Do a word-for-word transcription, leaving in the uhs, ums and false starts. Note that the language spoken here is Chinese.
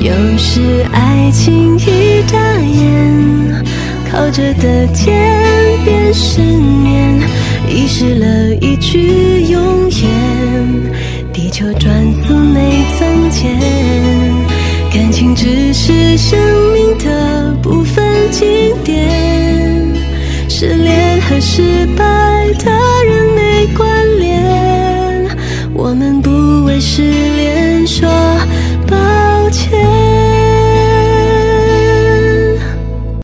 有时爱情一眨眼，靠着的天边失眠，遗失了一句永远，地球转速没从前，感情只是生命的部分经典，失恋和失败